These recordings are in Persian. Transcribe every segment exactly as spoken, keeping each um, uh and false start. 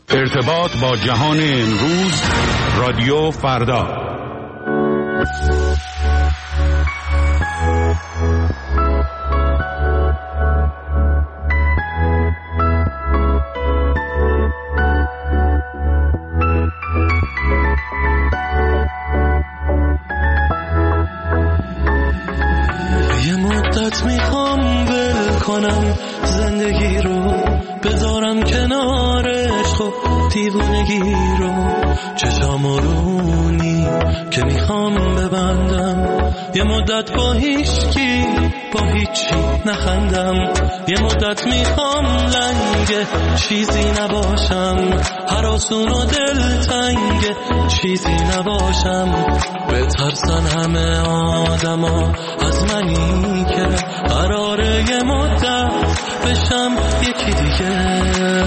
ارتباط با جهان امروز، رادیو فردا. یه مدت میخوام ول کنم زندگی رو، بذارم کنارش خب دیوونگی رو، چشامو رونی که میخوام ببندم، یه مدت با هیچکی با هیچی نخندم، یه مدت میخوام لنگ چیزی نباشم، هراسون و دلتنگ چیزی نباشم، بترسن همه آدما از منی که قراره یه مدت بشم یکی دیگه.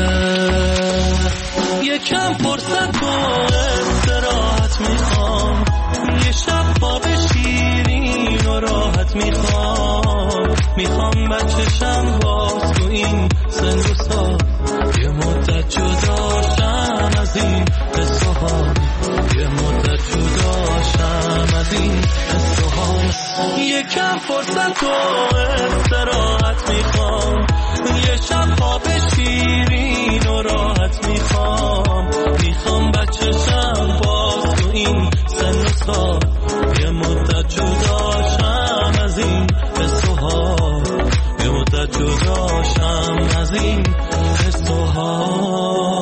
یکم فرصت و استراحت میخوام، یه شب خواب شیرین و راحت میخوام، میخوام بچشم باز تو این سن و سال، یه مدت جداشم از این قصه ها، یه مدت جداشم از این قصه ها. یکم فرصت و استراحت میخوام، یه شب خواب شیرین و راحت میخوام، میخوام بچشم باز تو این سن و سال، یه مدت جداشم از این قصه ها، یه مدت جداشم از این قصه ها.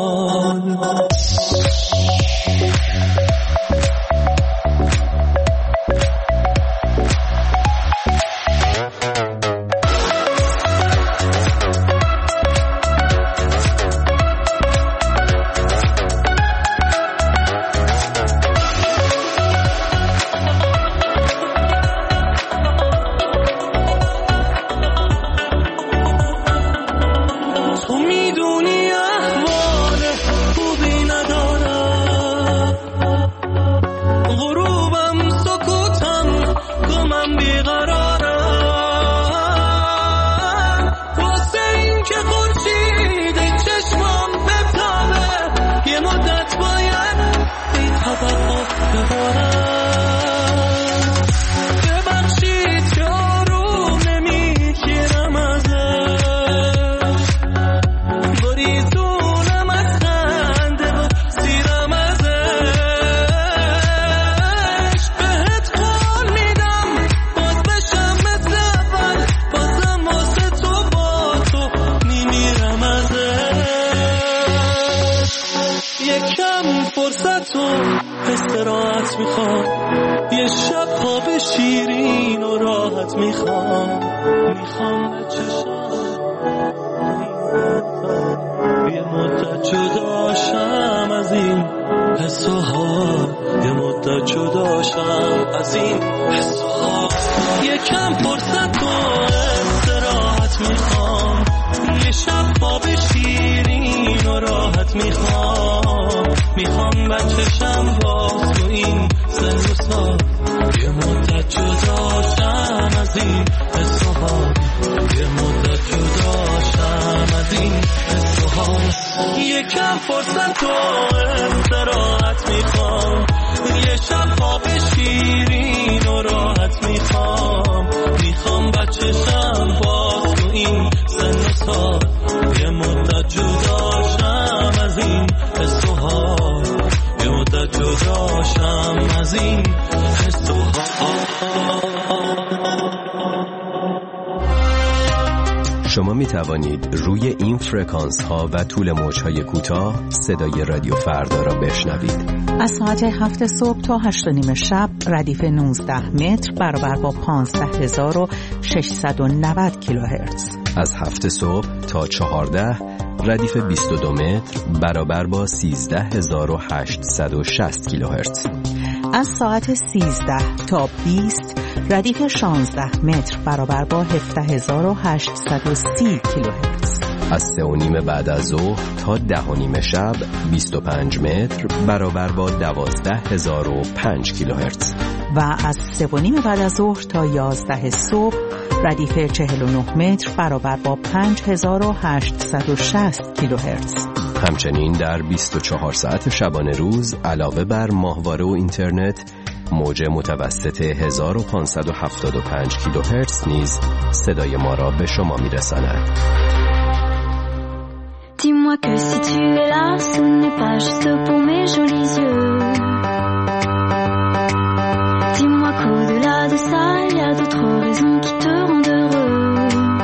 شما می توانید روی این فرکانس ها و طول موج های کوتاه صدای رادیو فردا را بشنوید. از ساعت هفت صبح تا هشت و نیم شب ردیف نوزده متر برابر با پانزده هزار و ششصد و نود کیلوهرتز. از هفت صبح تا چهارده ردیف بیست و دو متر برابر با سیزده هزار و هشتصد و شصت کیلوهرتز. از ساعت سیزده تا بیست ردیف شانزده متر برابر با هفده هزار و هشتصد و سی کیلوهرتز. از سه و نیم بعد از ظهر تا ده و نیم شب بیست و پنج متر برابر با دوازده هزار و پنج کیلوهرتز. و از سه و نیم بعد از ظهر تا یازده صبح ردیف چهل و نه متر برابر با پنج هزار و هشتصد و شصت کیلوهرتز. همچنین در بیست و چهار ساعت شبانه روز علاوه بر ماهواره و اینترنت، موج متوسط هزار و پانصد و هفتاد و پنج کیلوهرتز نیز صدای ما را به شما می‌رساند. Dis-moi que si tu es là, ce n'est pas juste pour mes jolis yeux. Dis-moi qu'au-delà de ça, il y a d'autres raisons qui te rendent heureux.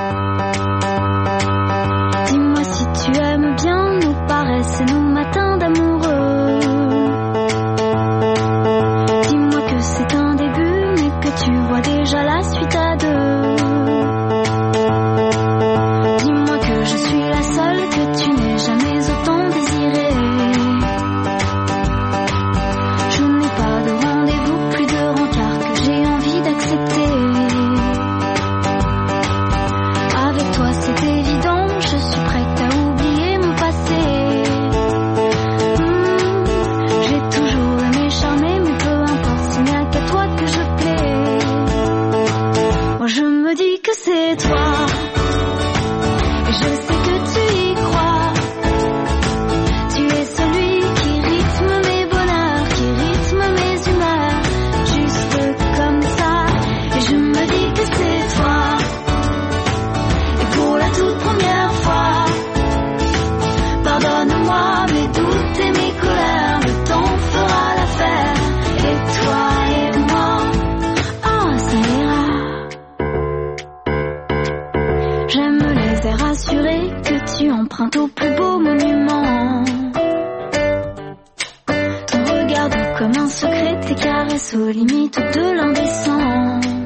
Dis-moi si tu aimes bien nos paresses et nos matins d'amoureux. Dis-moi que c'est un début, mais que tu vois déjà la suite à deux. Dis-moi que je suis la seule que tu n'aies jamais autant désirée. Je n'ai pas de rendez-vous, plus de rencard que j'ai envie d'accepter. Avec toi c'est évident, je suis prête à oublier mon passé. Mmh, j'ai toujours aimé charmer, mais peu importe, ce n'est qu'à toi que je plais. Moi je me dis que c'est toi. Je sais que tu y crois. Tu es celui qui rythme mes bonheurs, qui rythme mes humeurs, juste comme ça. Et je me dis que c'est toi. Et pour la toute première fois, pardonne-moi mes doutes et mes colères, le temps fera l'affaire. Et toi et moi, oh ça ira. J'aime les airs rassurés que tu empruntes au plus beau monument. Ton regard doux comme un secret, tes caresses aux limites de l'indécent.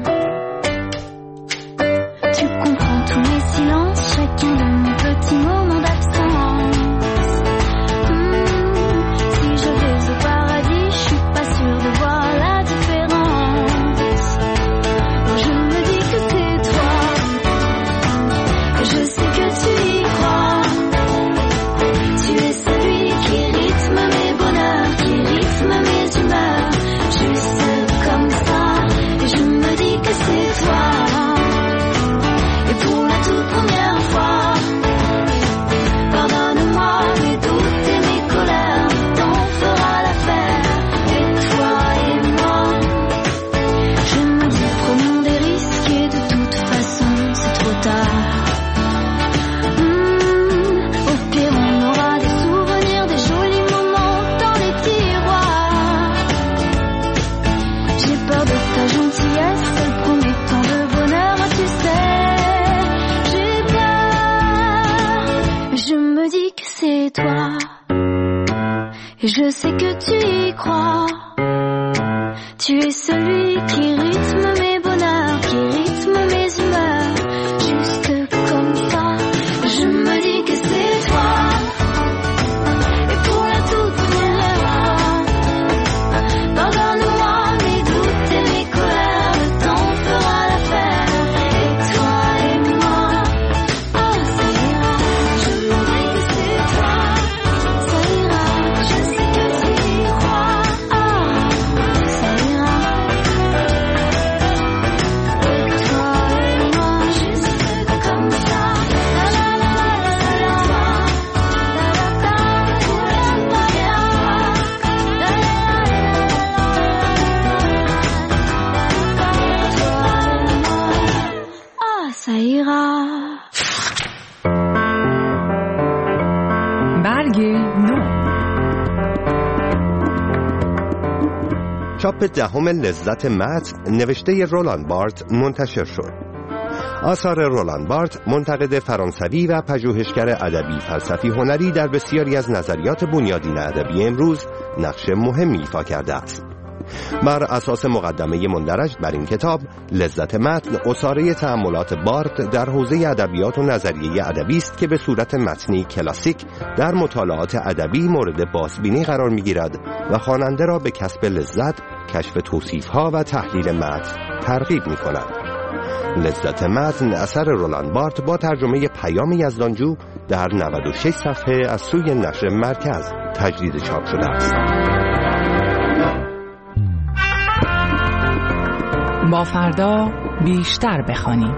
Tu comprends tous les silences, chacun de mes petits moments d'absence. Mmh, si je vais au paradis, je suis pas sûre de voir la différence. Moi je me dis que c'est toi. Je sais que tu y crois. Tu es celui qui rythme mes bonheurs, qui rythme mes humeurs, juste comme ça. Et je me dis que c'est toi. Et pour la toute première fois, pardonne-moi mes doutes et mes colères, le temps fera l'affaire. Et toi et moi, je me dis prenons des risques et de toute façon c'est trop tard. Et je sais que tu y crois. Tu es celui qui rythme mes bonheurs, qui rythme mes humeurs, juste comme ça. Je me dis que c'est toi. Et pour la toute première fois, pardonne-moi mes doutes et mes colères, le temps fera l'affaire. Et toi et moi, oh ça ira. Je me dis que c'est toi. Ça ira. Je sais que tu y crois. Oh ça ira. Et toi et moi, juste comme ça. La la la la la la la. La la la pour la première fois. La la la la la. Oh ça ira. برگ نو. چاپ دهم لذت متن نوشته رولان بارت منتشر شد. آثار رولان بارت منتقد فرانسوی و پژوهشگر ادبی فلسفی هنری در بسیاری از نظریات بنیادین ادبی امروز نقش مهمی ایفا کرده است. بر اساس مقدمه مندرج بر این کتاب، لذت متن اساره تأملات بارت در حوزه ادبیات و نظریه ادبی است که به صورت متنی کلاسیک در مطالعات ادبی مورد بازبینی قرار می‌گیرد و خواننده را به کسب لذت، کشف توصیف‌ها و تحلیل متن ترغیب می‌کند. لذت متن اثر رولان بارت با ترجمه پیام یزدانجو در نود و شش صفحه از سوی نشر مرکز تجدید چاپ شده است. با فردا بیشتر بخوانیم.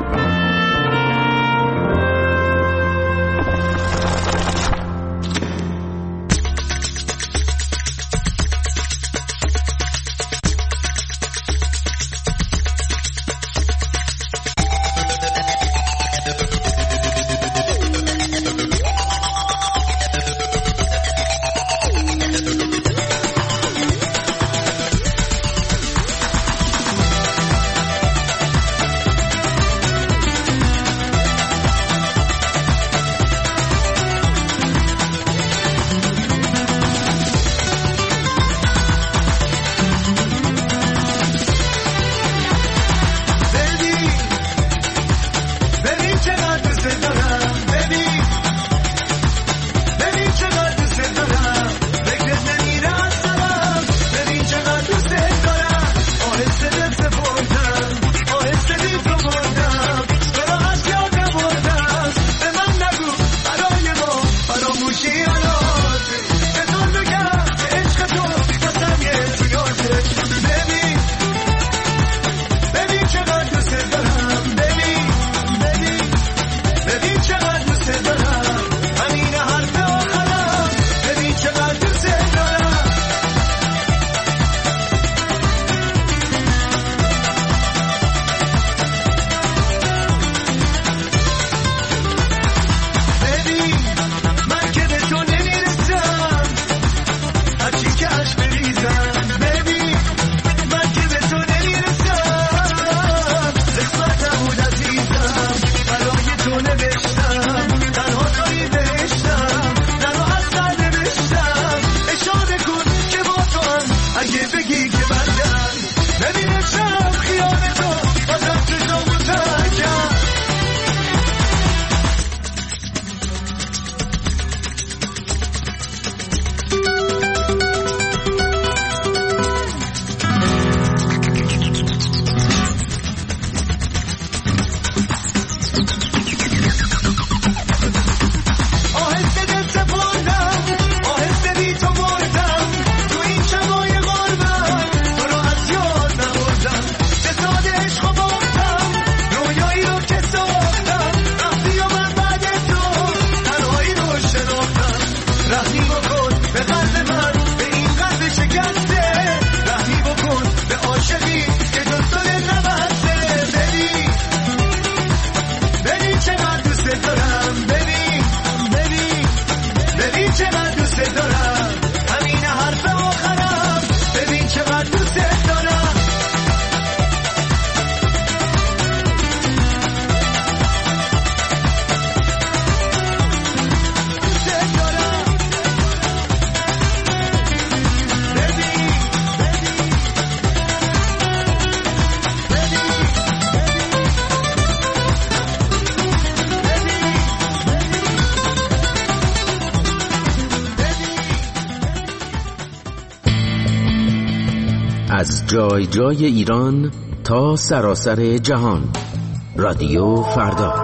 از جای جای ایران تا سراسر جهان. رادیو فردا.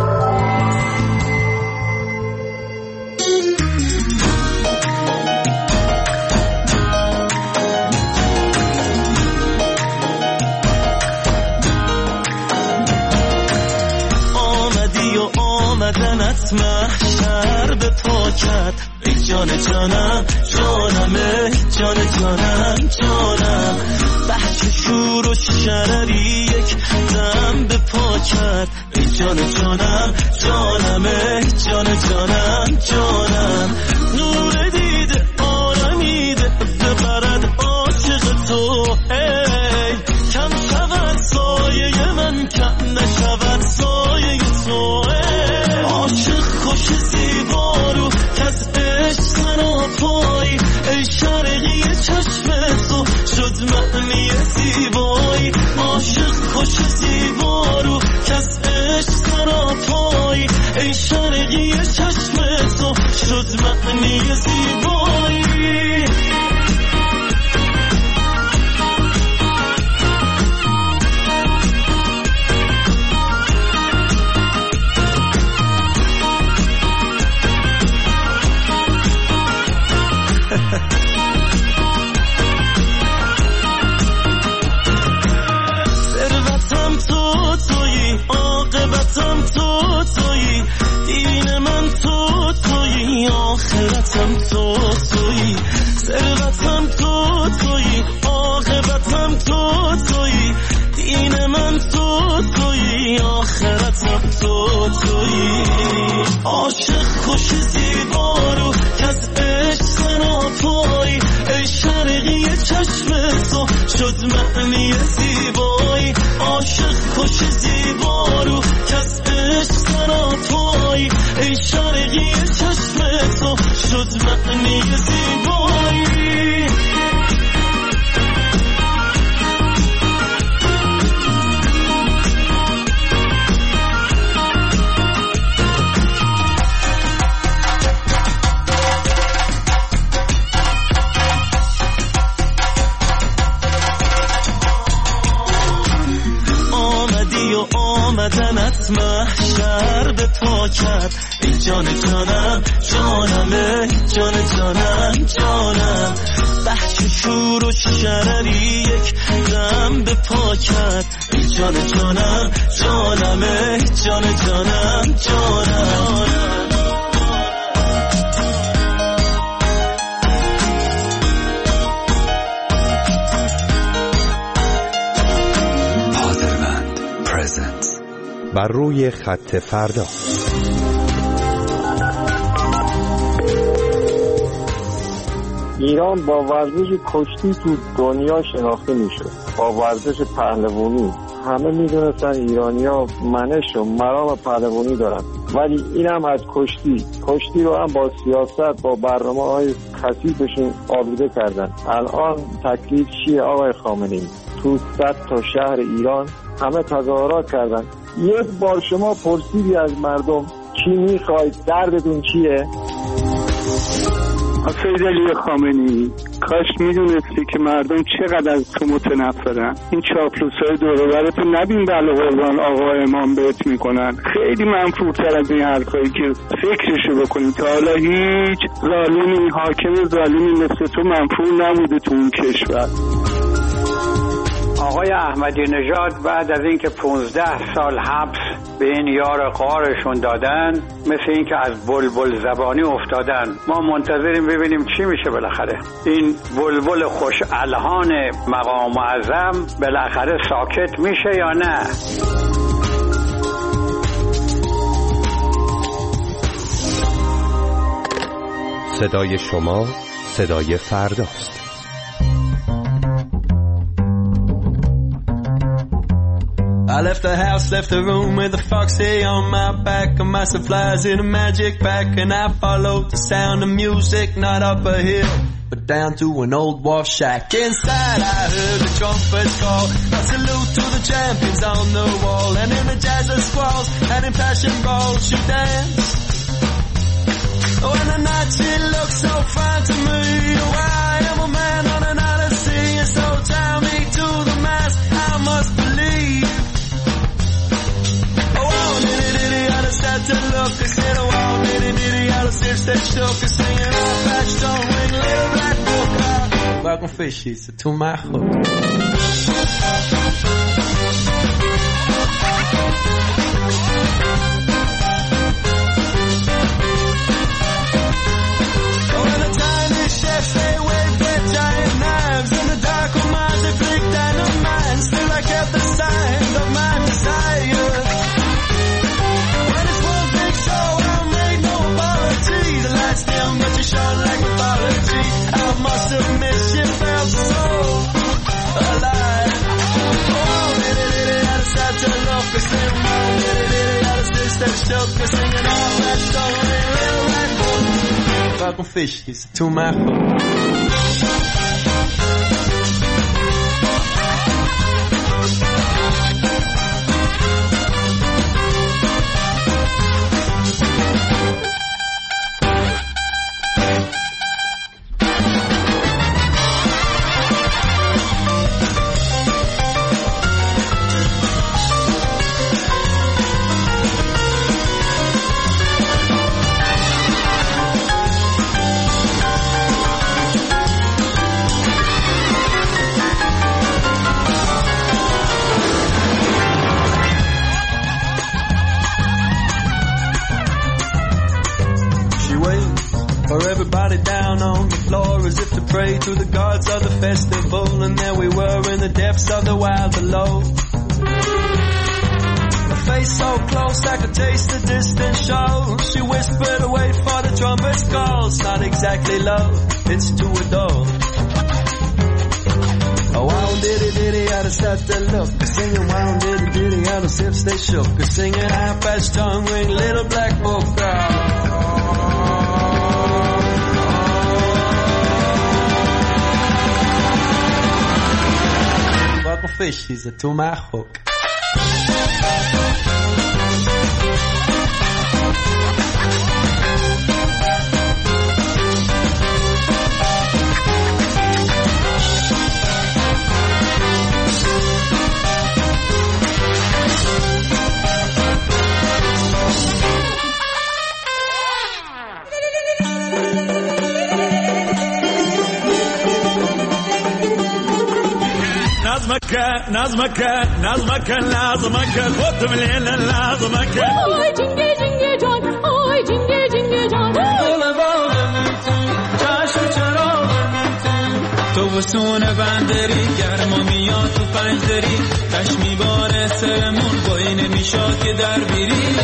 آمدی و آمدنت محشر به پاکت، ای جان جانم جانم، ای جان جانم جانم. بحث شور و شرری یک دم به پاکت، ای جان جانم جانم، ای جان جانم جانم. نور دیده آرمیده ببرد عاشق تو، ای کم شود سایه من، کم نشود سایه تو. عاشق خوش زیبا رو کس عشق سراپایی، ای شرقی چشم تو شد معنی زیبایی. عاشق خوش زیبا رو کس عشق سراپایی، ای شرقی چشم تو شد معنی زیبایی. ثروتم تو تویی، عاقبتم تو تویی، دین من تو تویی، آخرتم تو تویی. ثروتم تو تویی، عاقبتم تو تویی، دین من تو تویی، آخرتم تو تویی. عاشق خوش زیبا رو کس عشق سراپایی، ای شرقی چشم تو شد معنی زیبایی. عاشق خوش زیبا رو کس عشق سراپایی، ای شرقی چشم تو شد معنی زیبایی. آمدنت محشر به پاکت، ای جان جانم جانم، ای جان جانم جانم. بحث شور و شرری یک دم به پاکت، ای جان جانم جانم، ای جان جانم جانم. بر روی خط فردا. ایران با ورزش کشتی تو دنیا شناخته میشه، با ورزش پهلوانی. همه میدونستن ایرانی‌ها منش و مرام پهلوانی دارن، ولی این هم از کشتی کشتی رو هم با سیاست، با برنامه‌های کثیفشون آلوده کردن. الان تکلیف چیه آقای خامنه‌ای؟ تو صد تا شهر ایران همه تظاهرات کردن. یک بار شما پرسیدی از مردم چی میخواید، دردتون چیه؟ سید علی خامنه‌ای، کاش میدونستی که مردم چقدر از تو متنفرن. این چاپلوسای دور و برت رو نبین بله قربان آقا امام بهت میکنن. خیلی منفورتر از این حرفایی که فکرشو بکنی. تا حالا هیچ ظالمی، حاکم ظالمی مثل تو منفور نبوده تو اون کشور. آقای احمدی نژاد بعد از اینکه پونزده سال حبس به این یار غارشون دادن، مثل اینکه از بلبل زبانی افتادن. ما منتظریم ببینیم چی میشه بالاخره. این بلبل خوش الحان مقام معظم بالاخره ساکت میشه یا نه؟ صدای شما صدای فرداست. I left the house, left the room with a foxy on my back and my supplies in a magic pack, and I followed the sound of music, not up a hill but down to an old wharf shack. Inside I heard the trumpets call, a salute to the champions on the wall, and in the jazz of squalls and in passion balls she danced. Oh, and the night she looked so fine to me. Oh, I am a man on an odyssey, and so tell me stay shook and singing our fast don't ring little black book. Welcome fishies to my hook. They wave their giant knives in the dark of mine. They flick dynamite. Still I kept the sign of my desire. When it's one big show, I made no apology. The lights dim, but you shone like mythology. I must admit, she felt so alive. Oh, diddy diddy, I just had to look and sing. Diddy diddy, I just did step shook and singing all that stuff. Little red book. Welcome fishies to my hook. Pray to the gods of the festival, and there we were in the depths of the wild below. A face so close I could taste the distant show. She whispered, wait for the trumpet's call. It's not exactly love, it's to adore. Oh, wow, diddy diddy, I just had to look. Singing wow, diddy diddy, out of sips they shook. Singing half-patch tongue ring, little black book girl. Fishies to my hook. نظمك نظمك لازمك خد من لازمك آی جنگه جنگه جان آی جنگه جنگه جان دل باغم چشم چراغم تو وسون بندری گرما میاد تو پنجدری تش میباره سرمون بایی نمیشاد که در بیری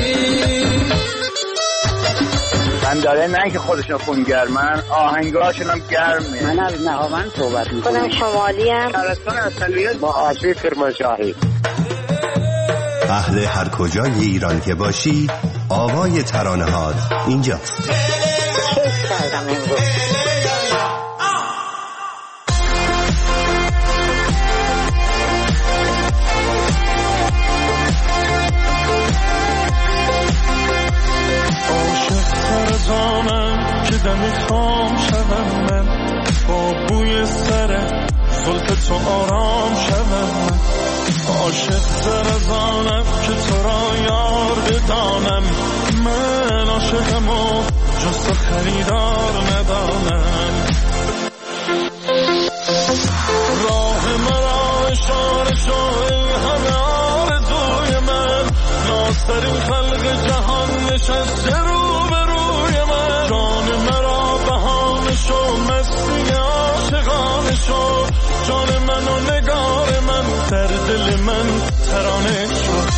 من داره نه که خودشون خونگرمن آهنگاشون هم گرمه. من از نهاوند صحبت میکنم. خودم شمالی ام. شهرستان اصلیت با آشی کرمانشاهی. اهل هر کجای ایران که باشی آوای ترانه هات اینجاست. کیف کردم امروز. زانم که دمی خام شدم من با بوی سر زلف تو آرام شدم من عاشق زرزانم که تو را یار بدانم من عاشقم و جز تو خریدار ندانم راه مرا اشاره شو ای همه آرزوی من ناصرین خلق جهان نشسته رو جان مرا بهانه شو مستی عاشقانه شو جان من و نگار من در دل من ترانه شو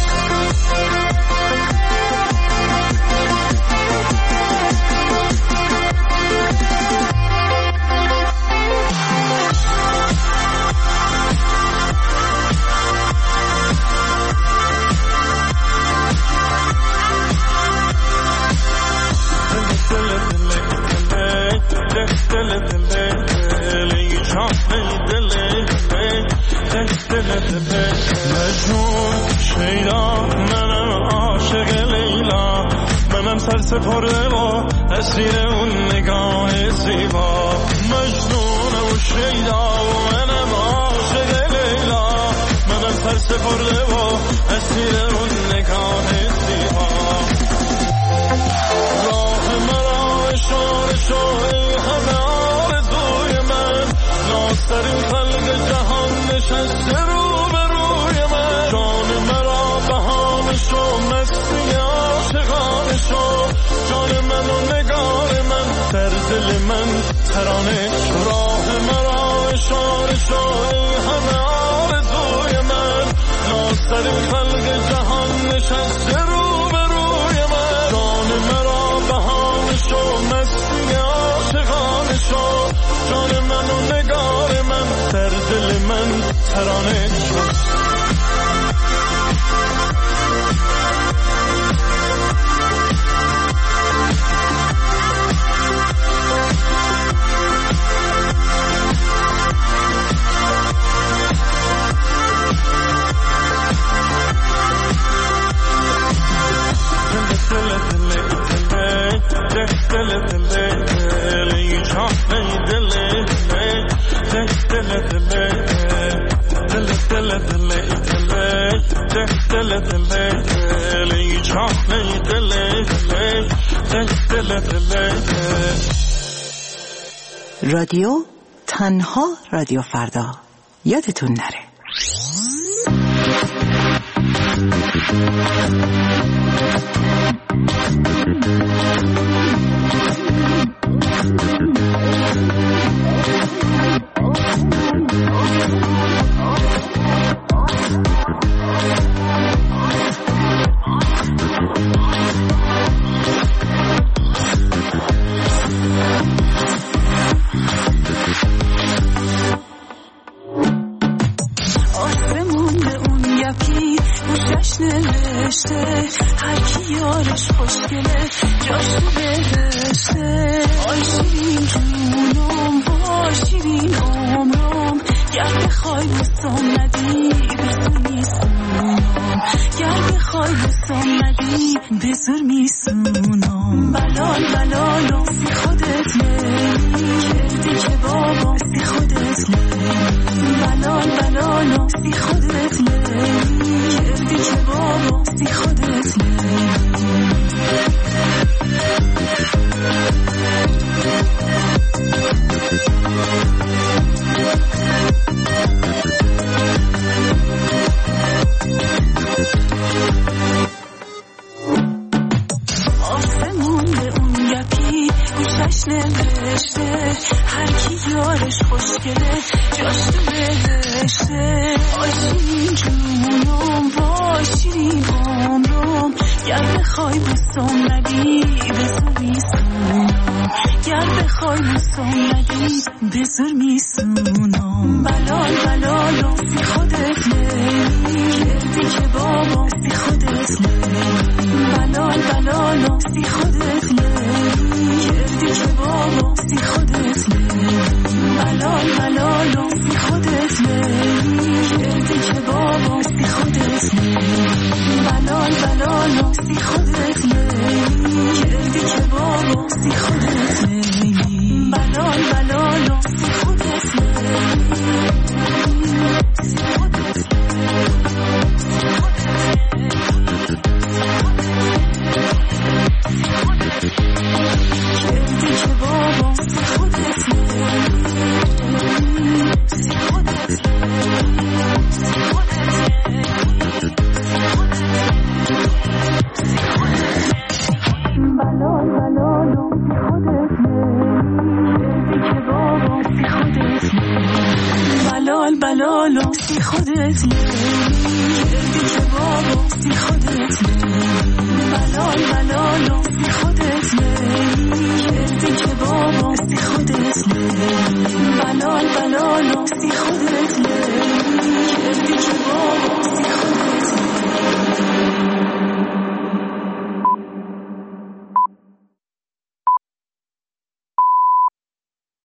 مجنون شیدا منم عاشق لیلا منم سر سپرده و اسیر اون نگاه زیبا مجنون و شیدا و منم عاشق لیلا منم سر سپرده و اسیر اون نگاه زیبا راه مرا شو ترانه شو راه مرا اشاره شو ای همه آرزوی من ناصر خلق جهان نشسته رو به روی من جان مرا بهانه شو مستی عاشقانه شو جان من و نگار من در دل من ترانه شو رادیو تنها رادیو فردا یادتون نره. هر کی یارش خوشگله جاش تو بهشته آی شیرین جونم وای شیرین عمرم گر بخوای بسام ندی بزر میسونم گر بخوای بسام ندی بزر میسونم بلال بلال سی خودت لیلی کردی که بابا سی خودت لیلی بلال بلال سی خودت لیلی کردی که بابا سی خودت لیلی آسمون به اون یکی گوشش نوشته هر کی یارش خوشگله جاش تو بهشته آی شیرین جونم وای شیرین عمرم گر بخوای بوسم ندی بزر میسونم گر بخوای بوسم ندی بزر میسونم بلال بلال سی خودت لیلی کردی که بابا سی خودت لیلی بلال بلال سی خودت لیلی کردی که بابا سی خودت لیلی بلال بلال سی خودت لیلی کردی که بابا سی خودت لیلی بلال بلال سی خودت لیلی کردی که بابا سی خودت لیلی بلال بلال سی خودت لیلی سی خودت کردی که بابا سی خودت لیلی سی خودت بلال بلال سی خودت لیلی که بابا سی خودت لیلی بلال بلال سی خودت لیلی که